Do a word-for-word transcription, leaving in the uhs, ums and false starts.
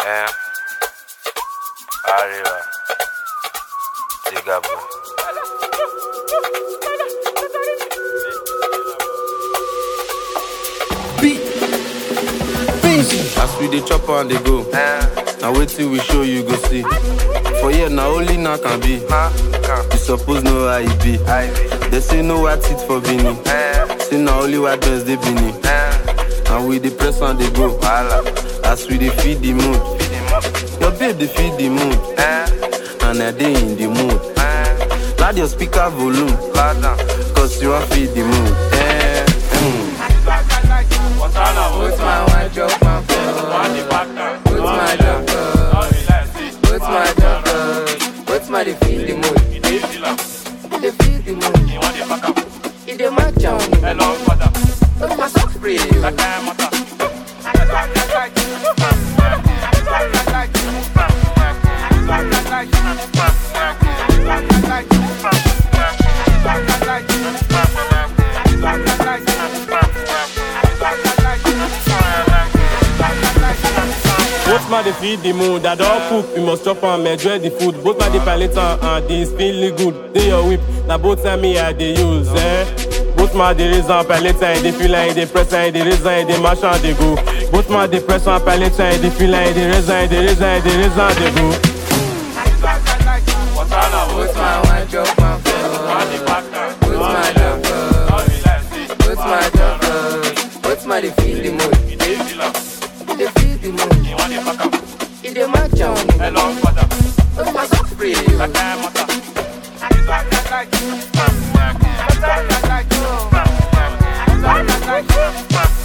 Eh. Arriba. Diga, boy. As we dey chop and dey go, now wait till we show you go see. For here now only now can be. You suppose know how it be. They say no white seat for Bini. Say now only white dress they Bini. And we dey press and dey go. As we dey feed the mood. Your babe dey feed the mood. And I dey in the mood. Loud your speaker volume. Cause you want feed the mood. Eh, mm. Put my white drop on Put my drop Put my drop Put my defeat the mood Defeat the mood It dey match on Put my socks free Both man they feed the mood, I don't cook, we must chop and enjoy the food. Both man they palate and this feeling good. They your whip, now both time me I they use, eh. Both man they raise and palate and they feel like they press and they raise and they mash and they go. Both man they press and palate and they feel like they raise and they raise and they raise and they go. Put my white drop on Put my drop Put my drop Put my defeat the mood Defeat the mood It dey match on Put my socks free Like